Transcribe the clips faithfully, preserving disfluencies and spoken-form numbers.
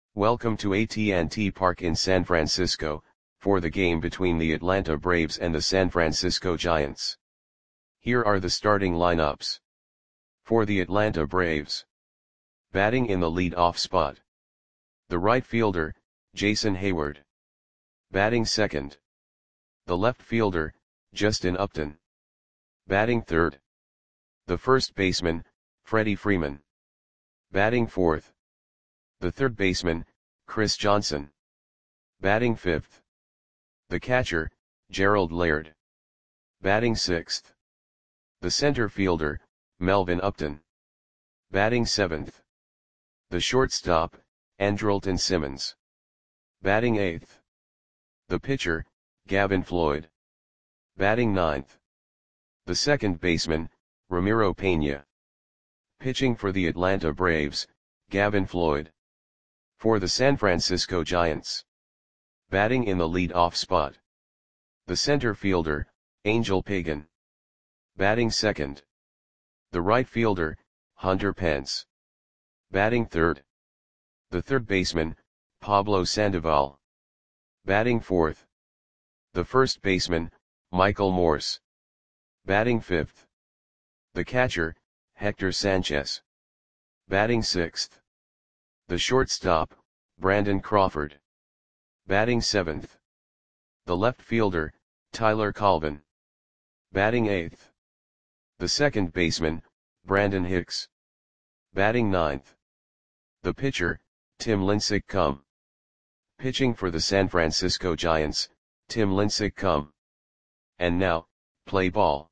Welcome to A T and T Park in San Francisco, for the game between the Atlanta Braves and the San Francisco Giants. Here are the starting lineups. For the Atlanta Braves. Batting in the lead-off spot. The right fielder, Jason Heyward. Batting second. The left fielder, Justin Upton. Batting third. The first baseman, Freddie Freeman. Batting fourth. The third baseman, Chris Johnson. Batting fifth. The catcher, Gerald Laird. Batting sixth. The center fielder, Melvin Upton. Batting seventh. The shortstop, Andrelton Simmons. Batting eighth. The pitcher, Gavin Floyd. Batting ninth. The second baseman, Ramiro Pena. Pitching for the Atlanta Braves, Gavin Floyd. For the San Francisco Giants. Batting in the lead-off spot. The center fielder, Angel Pagan. Batting second. The right fielder, Hunter Pence. Batting third. The third baseman, Pablo Sandoval. Batting fourth. The first baseman, Michael Morse. Batting fifth. The catcher, Hector Sanchez. Batting sixth. The shortstop, Brandon Crawford. Batting seventh. The left fielder, Tyler Colvin. Batting eighth. The second baseman, Brandon Hicks. Batting ninth. The pitcher, Tim Lincecum. Pitching for the San Francisco Giants, Tim Lincecum. And now, play ball.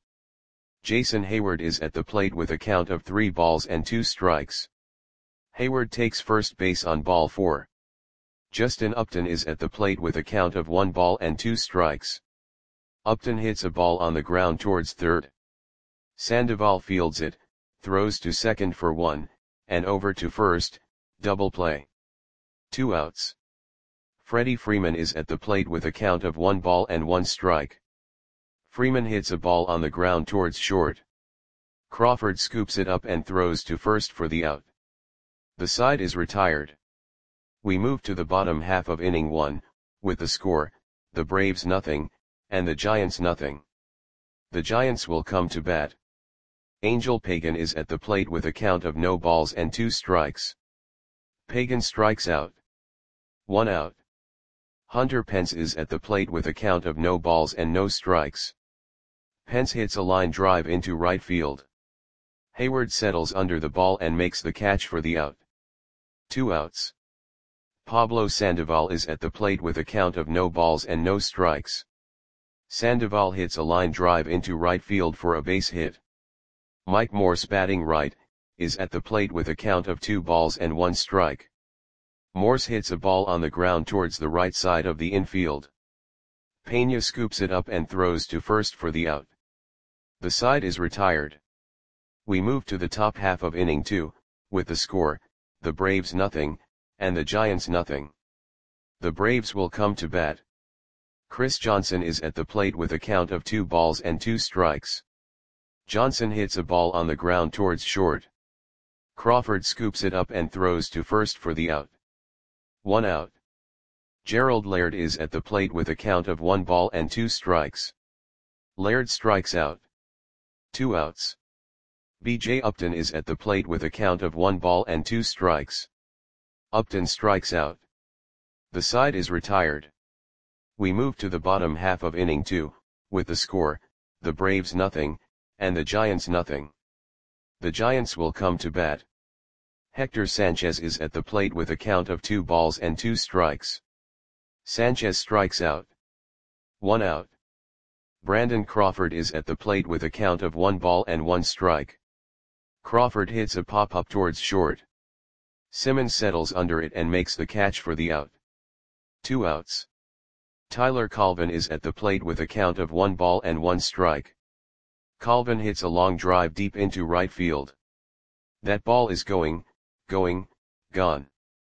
Jason Heyward is at the plate with a count of three balls and two strikes. Heyward takes first base on ball four. Justin Upton is at the plate with a count of one ball and two strikes. Upton hits a ball on the ground towards third. Sandoval fields it, throws to second for one, and over to first, double play. Two outs. Freddie Freeman is at the plate with a count of one ball and one strike. Freeman hits a ball on the ground towards short. Crawford scoops it up and throws to first for the out. The side is retired. We move to the bottom half of inning one, with the score, the Braves nothing, and the Giants nothing. The Giants will come to bat. Angel Pagan is at the plate with a count of no balls and two strikes. Pagan strikes out. One out. Hunter Pence is at the plate with a count of no balls and no strikes. Pence hits a line drive into right field. Heyward settles under the ball and makes the catch for the out. Two outs. Pablo Sandoval is at the plate with a count of no balls and no strikes. Sandoval hits a line drive into right field for a base hit. Mike Morse, batting right, is at the plate with a count of two balls and one strike. Morse hits a ball on the ground towards the right side of the infield. Pena scoops it up and throws to first for the out. The side is retired. We move to the top half of inning two, with the score, the Braves nothing, and the Giants nothing. The Braves will come to bat. Chris Johnson is at the plate with a count of two balls and two strikes. Johnson hits a ball on the ground towards short. Crawford scoops it up and throws to first for the out. One out. Gerald Laird is at the plate with a count of one ball and two strikes. Laird strikes out. Two outs. B J Upton is at the plate with a count of one ball and two strikes. Upton strikes out. The side is retired. We move to the bottom half of inning two, with the score, the Braves nothing, and the Giants nothing. The Giants will come to bat. Hector Sanchez is at the plate with a count of two balls and two strikes. Sanchez strikes out. One out. Brandon Crawford is at the plate with a count of one ball and one strike. Crawford hits a pop-up towards short. Simmons settles under it and makes the catch for the out. Two outs. Tyler Colvin is at the plate with a count of one ball and one strike. Colvin hits a long drive deep into right field. That ball is going, going, gone.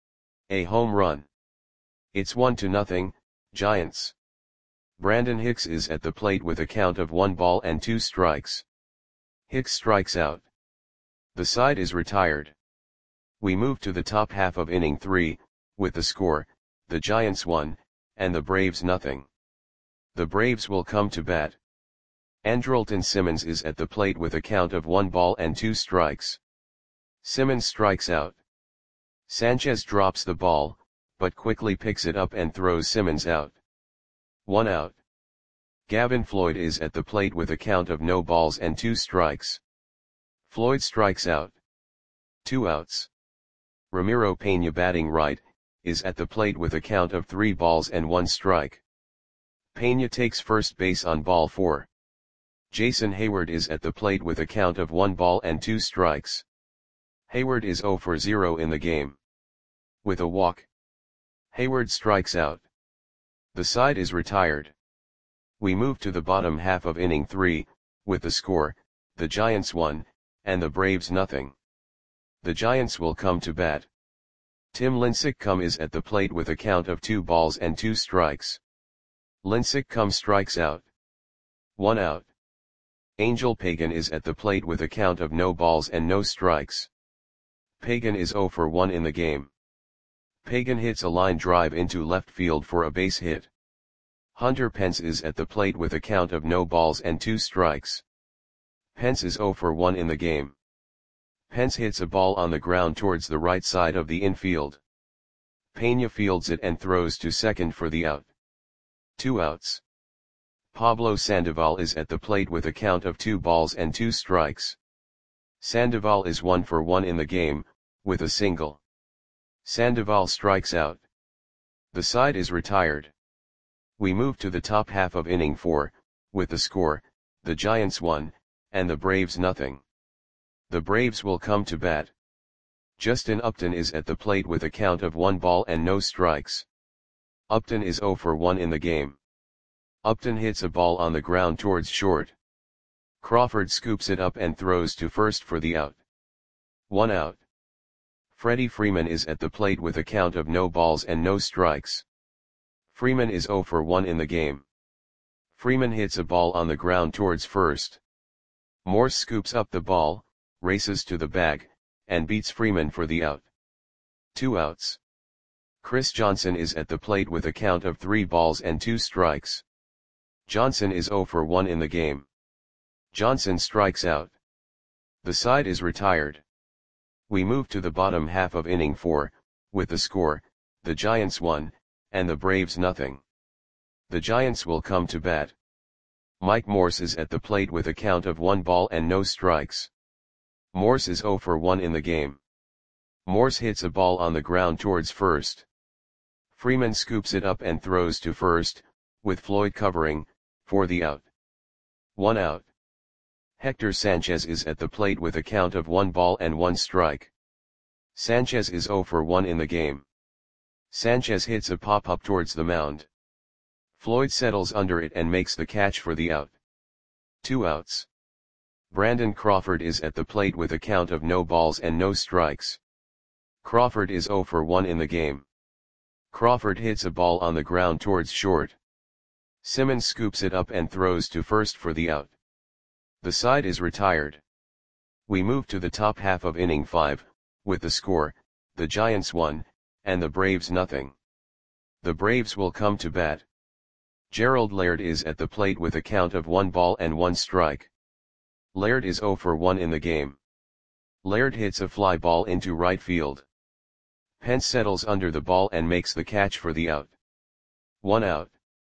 A home run. It's one to nothing, Giants. Brandon Hicks is at the plate with a count of one ball and two strikes. Hicks strikes out. The side is retired. We move to the top half of inning three, with the score, the Giants won, and the Braves nothing. The Braves will come to bat. Andrelton Simmons is at the plate with a count of one ball and two strikes. Simmons strikes out. Sanchez drops the ball, but quickly picks it up and throws Simmons out. One out. Gavin Floyd is at the plate with a count of no balls and two strikes. Floyd strikes out. Two outs. Ramiro Peña, batting right, is at the plate with a count of three balls and one strike. Peña takes first base on ball four. Jason Heyward is at the plate with a count of one ball and two strikes. Heyward is zero for zero in the game. With a walk, Heyward strikes out. The side is retired. We move to the bottom half of inning three, with the score, the Giants won, and the Braves nothing. The Giants will come to bat. Tim Lincecum is at the plate with a count of two balls and two strikes. Lincecum strikes out. One out. Angel Pagan is at the plate with a count of no balls and no strikes. Pagan is zero for one in the game. Pagan hits a line drive into left field for a base hit. Hunter Pence is at the plate with a count of no balls and two strikes. Pence is zero for one in the game. Pence hits a ball on the ground towards the right side of the infield. Peña fields it and throws to second for the out. Two outs. Pablo Sandoval is at the plate with a count of two balls and two strikes. Sandoval is one for one in the game, with a single. Sandoval strikes out. The side is retired. We move to the top half of inning four, with the score, the Giants won, and the Braves nothing. The Braves will come to bat. Justin Upton is at the plate with a count of one ball and no strikes. Upton is zero for one in the game. Upton hits a ball on the ground towards short. Crawford scoops it up and throws to first for the out. One out. Freddie Freeman is at the plate with a count of no balls and no strikes. Freeman is zero for one in the game. Freeman hits a ball on the ground towards first. Morse scoops up the ball, races to the bag, and beats Freeman for the out. Two outs. Chris Johnson is at the plate with a count of three balls and two strikes. Johnson is zero for one in the game. Johnson strikes out. The side is retired. We move to the bottom half of inning four, with the score, the Giants won, and the Braves nothing. The Giants will come to bat. Mike Morse is at the plate with a count of one ball and no strikes. Morse is zero for one in the game. Morse hits a ball on the ground towards first. Freeman scoops it up and throws to first, with Floyd covering, for the out. One out. Hector Sanchez is at the plate with a count of one ball and one strike. Sanchez is zero for one in the game. Sanchez hits a pop-up towards the mound. Floyd settles under it and makes the catch for the out. Two outs. Brandon Crawford is at the plate with a count of no balls and no strikes. Crawford is zero for one in the game. Crawford hits a ball on the ground towards short. Simmons scoops it up and throws to first for the out. The side is retired. We move to the top half of inning five, with the score, the Giants won, and the Braves nothing. The Braves will come to bat. Gerald Laird is at the plate with a count of one ball and one strike. Laird is zero for one in the game. Laird hits a fly ball into right field. Pence settles under the ball and makes the catch for the out. One out.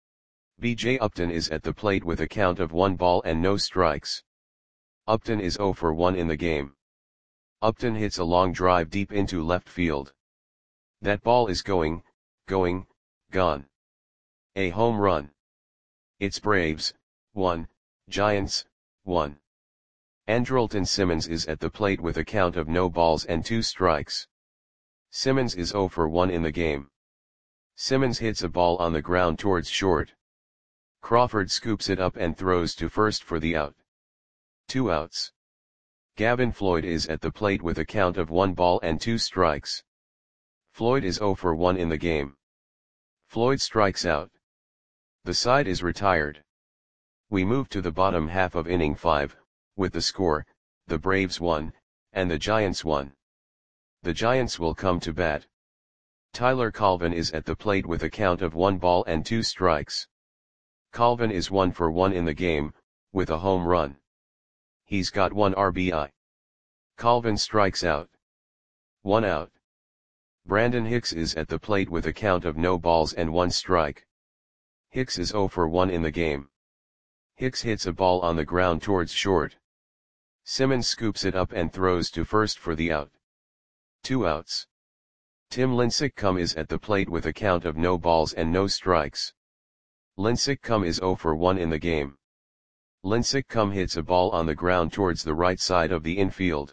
B J Upton is at the plate with a count of one ball and no strikes. Upton is zero for one in the game. Upton hits a long drive deep into left field. That ball is going, going, gone. A home run. It's Braves, one, Giants, one. Andrelton Simmons is at the plate with a count of no balls and two strikes. Simmons is zero for one in the game. Simmons hits a ball on the ground towards short. Crawford scoops it up and throws to first for the out. Two outs. Gavin Floyd is at the plate with a count of one ball and two strikes. Floyd is zero for one in the game. Floyd strikes out. The side is retired. We move to the bottom half of inning five, with the score, the Braves won, and the Giants won. The Giants will come to bat. Tyler Colvin is at the plate with a count of one ball and two strikes. Colvin is one for one in the game, with a home run. He's got one R B I. Colvin strikes out. One out. Brandon Hicks is at the plate with a count of no balls and one strike. Hicks is zero for one in the game. Hicks hits a ball on the ground towards short. Simmons scoops it up and throws to first for the out. Two outs. Tim Lincecum is at the plate with a count of no balls and no strikes. Lincecum is zero for one in the game. Lincecum hits a ball on the ground towards the right side of the infield.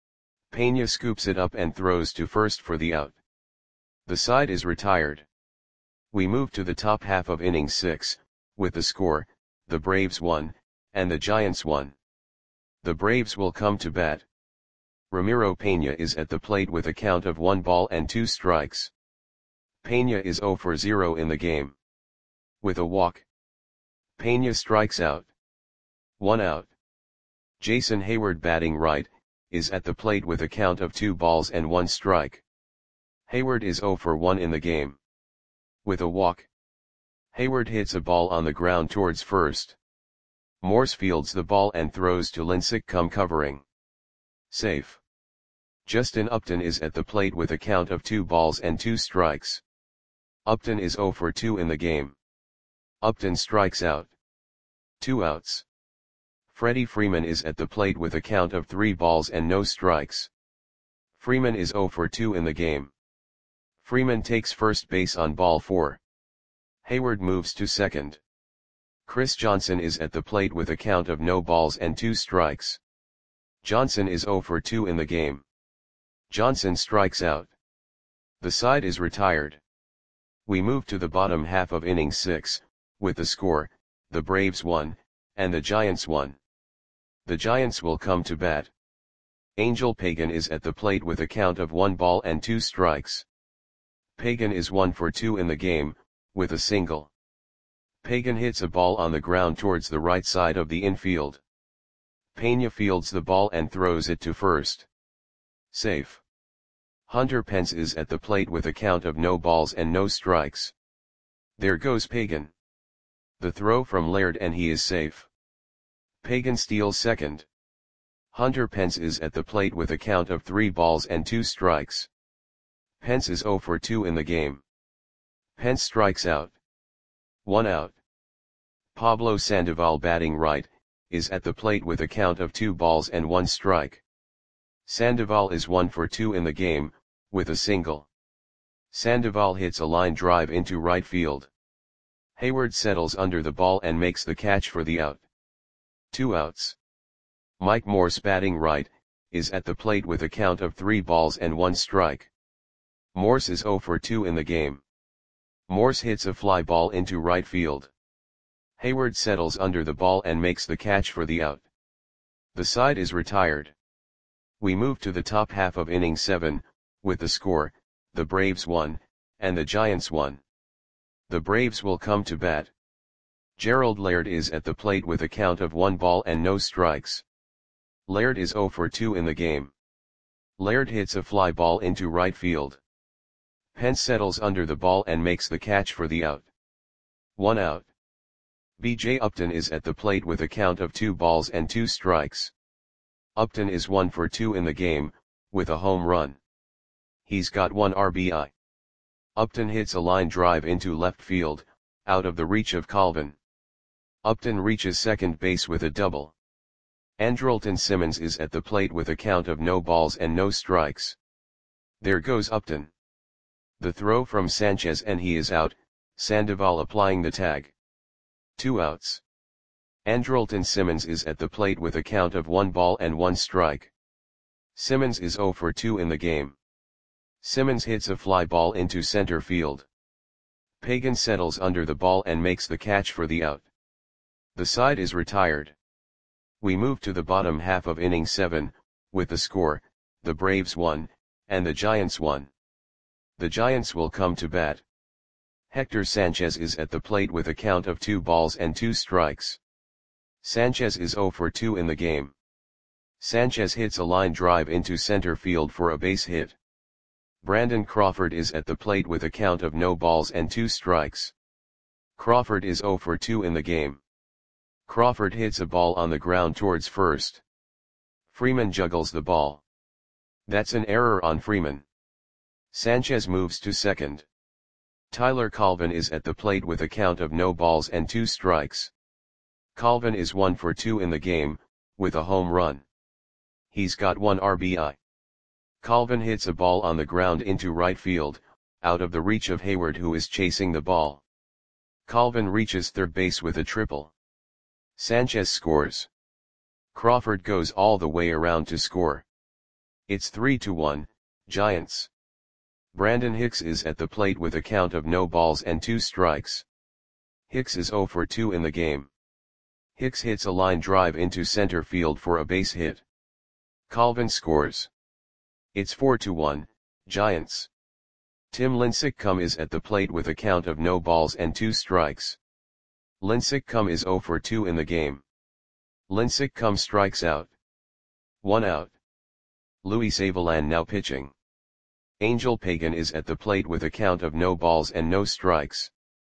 Pena scoops it up and throws to first for the out. The side is retired. We move to the top half of inning six, with the score, the Braves won, and the Giants won. The Braves will come to bat. Ramiro Pena is at the plate with a count of one ball and two strikes. Pena is zero for zero in the game. With a walk, Pena strikes out. One out. Jason Heyward, batting right, is at the plate with a count of two balls and one strike. Heyward is zero for one in the game. With a walk, Heyward hits a ball on the ground towards first. Morse fields the ball and throws to Lincecum, covering. Safe. Justin Upton is at the plate with a count of two balls and two strikes. Upton is zero for two in the game. Upton strikes out. Two outs. Freddie Freeman is at the plate with a count of three balls and no strikes. Freeman is zero for two in the game. Freeman takes first base on ball four. Heyward moves to second. Chris Johnson is at the plate with a count of no balls and two strikes. Johnson is zero for two in the game. Johnson strikes out. The side is retired. We move to the bottom half of inning six, with the score, the Braves won, and the Giants won. The Giants will come to bat. Angel Pagan is at the plate with a count of one ball and two strikes. Pagan is one for two in the game, with a single. Pagan hits a ball on the ground towards the right side of the infield. Pena fields the ball and throws it to first. Safe. Hunter Pence is at the plate with a count of no balls and no strikes. There goes Pagan. The throw from Laird and he is safe. Pagan steals second. Hunter Pence is at the plate with a count of three balls and two strikes. Pence is zero for two in the game. Pence strikes out. One out. Pablo Sandoval, batting right, is at the plate with a count of two balls and one strike. Sandoval is one for two in the game, with a single. Sandoval hits a line drive into right field. Heyward settles under the ball and makes the catch for the out. Two outs. Mike Morse, batting right, is at the plate with a count of three balls and one strike. Morse is zero for two in the game. Morse hits a fly ball into right field. Heyward settles under the ball and makes the catch for the out. The side is retired. We move to the top half of inning seven, with the score, the Braves won, and the Giants won. The Braves will come to bat. Gerald Laird is at the plate with a count of one ball and no strikes. Laird is zero for two in the game. Laird hits a fly ball into right field. Pence settles under the ball and makes the catch for the out. One out. B J Upton is at the plate with a count of two balls and two strikes. Upton is one for two in the game, with a home run. He's got one R B I. Upton hits a line drive into left field, out of the reach of Colvin. Upton reaches second base with a double. Andrelton Simmons is at the plate with a count of no balls and no strikes. There goes Upton. The throw from Sanchez and he is out, Sandoval applying the tag. Two outs. Andrelton Simmons is at the plate with a count of one ball and one strike. Simmons is zero for two in the game. Simmons hits a fly ball into center field. Pagan settles under the ball and makes the catch for the out. The side is retired. We move to the bottom half of inning seven, with the score, the Braves won, and the Giants won. The Giants will come to bat. Hector Sanchez is at the plate with a count of two balls and two strikes. Sanchez is zero for two in the game. Sanchez hits a line drive into center field for a base hit. Brandon Crawford is at the plate with a count of no balls and two strikes. Crawford is zero for two in the game. Crawford hits a ball on the ground towards first. Freeman juggles the ball. That's an error on Freeman. Sanchez moves to second. Tyler Colvin is at the plate with a count of no balls and two strikes. Colvin is one for two in the game, with a home run. He's got one R B I. Colvin hits a ball on the ground into right field, out of the reach of Hayward, who is chasing the ball. Colvin reaches third base with a triple. Sanchez scores. Crawford goes all the way around to score. It's three to one, Giants. Brandon Hicks is at the plate with a count of no balls and two strikes. Hicks is zero for two in the game. Hicks hits a line drive into center field for a base hit. Colvin scores. It's four to one, Giants. Tim Lincecum is at the plate with a count of no balls and two strikes. Lincecum is zero for two in the game. Lincecum strikes out. One out. Luis Avilan now pitching. Angel Pagan is at the plate with a count of no balls and no strikes.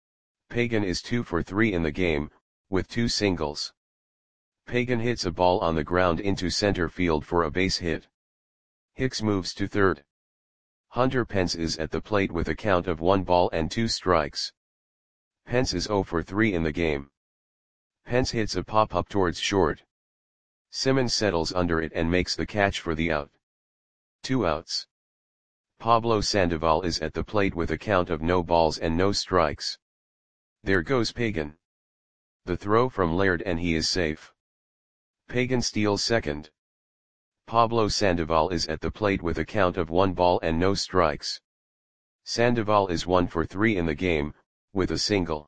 Pagan is two for three in the game, with two singles. Pagan hits a ball on the ground into center field for a base hit. Hicks moves to third. Hunter Pence is at the plate with a count of one ball and two strikes. Pence is zero for three in the game. Pence hits a pop-up towards short. Simmons settles under it and makes the catch for the out. Two outs. Pablo Sandoval is at the plate with a count of no balls and no strikes. There goes Pagan. The throw from Laird and he is safe. Pagan steals second. Pablo Sandoval is at the plate with a count of one ball and no strikes. Sandoval is one for three in the game, with a single.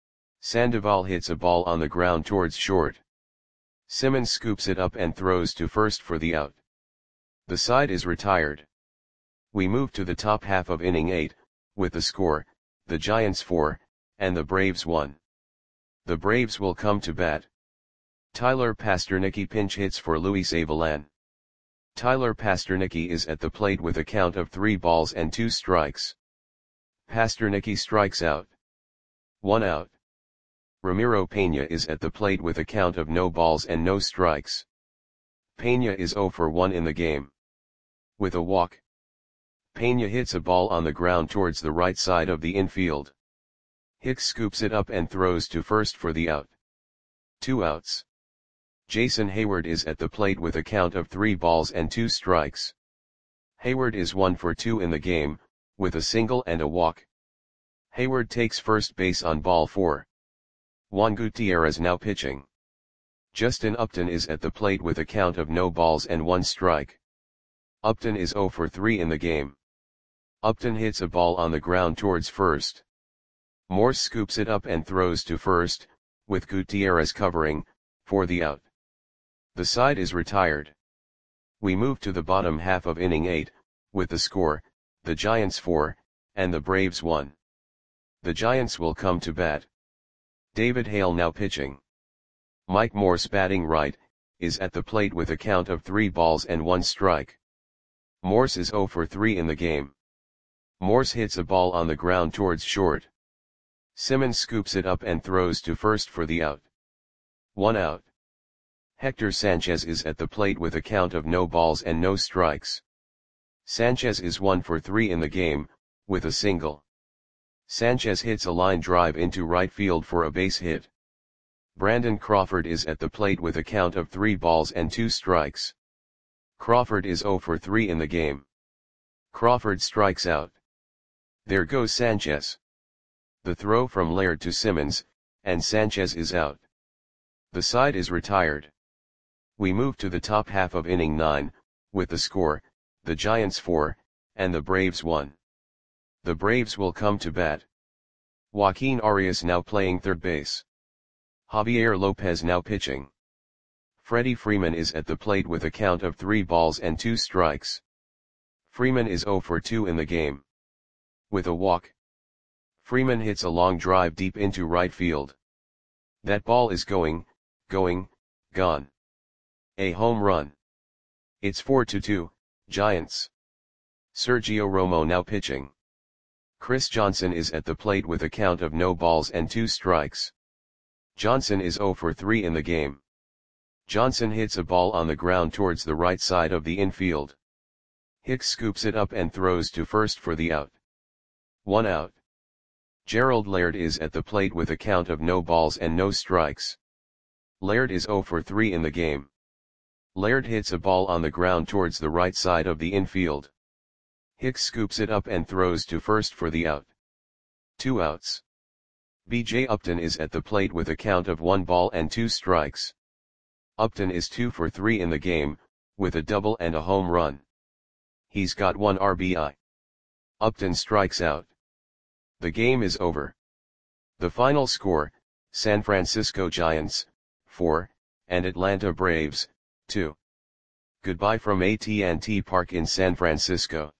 Sandoval hits a ball on the ground towards short. Simmons scoops it up and throws to first for the out. The side is retired. We move to the top half of inning eight, with the score, the Giants four, and the Braves one. The Braves will come to bat. Tyler Pastornicky pinch hits for Luis Avilan. Tyler Pastornicky is at the plate with a count of three balls and two strikes. Pastornicky strikes out. One out. Ramiro Pena is at the plate with a count of no balls and no strikes. Pena is zero for one in the game. With a walk. Pena hits a ball on the ground towards the right side of the infield. Hicks scoops it up and throws to first for the out. Two outs. Jason Hayward is at the plate with a count of three balls and two strikes. Hayward is one for two in the game, with a single and a walk. Hayward takes first base on ball four. Juan Gutierrez now pitching. Justin Upton is at the plate with a count of no balls and one strike. Upton is zero for three in the game. Upton hits a ball on the ground towards first. Morse scoops it up and throws to first, with Gutierrez covering, for the out. The side is retired. We move to the bottom half of inning eight, with the score, the Giants four, and the Braves one. The Giants will come to bat. David Hale now pitching. Mike Morse batting right, is at the plate with a count of three balls and one strike. Morse is zero for three in the game. Morse hits a ball on the ground towards short. Simmons scoops it up and throws to first for the out. One out. Hector Sanchez is at the plate with a count of no balls and no strikes. Sanchez is one for three in the game, with a single. Sanchez hits a line drive into right field for a base hit. Brandon Crawford is at the plate with a count of three balls and two strikes. Crawford is zero for three in the game. Crawford strikes out. There goes Sanchez. The throw from Laird to Simmons, and Sanchez is out. The side is retired. We move to the top half of inning nine, with the score, the Giants four, and the Braves one. The Braves will come to bat. Joaquin Arias now playing third base. Javier Lopez now pitching. Freddie Freeman is at the plate with a count of three balls and two strikes. Freeman is zero for two in the game. With a walk. Freeman hits a long drive deep into right field. That ball is going, going, gone. A home run. It's four to two, Giants. Sergio Romo now pitching. Chris Johnson is at the plate with a count of no balls and two strikes. Johnson is zero for three in the game. Johnson hits a ball on the ground towards the right side of the infield. Hicks scoops it up and throws to first for the out. One out. Gerald Laird is at the plate with a count of no balls and no strikes. Laird is zero for three in the game. Laird hits a ball on the ground towards the right side of the infield. Hicks scoops it up and throws to first for the out. Two outs. B J Upton is at the plate with a count of one ball and two strikes. Upton is two for three in the game, with a double and a home run. He's got one R B I. Upton strikes out. The game is over. The final score, San Francisco Giants, four, and Atlanta Braves, two. Goodbye from A T and T Park in San Francisco.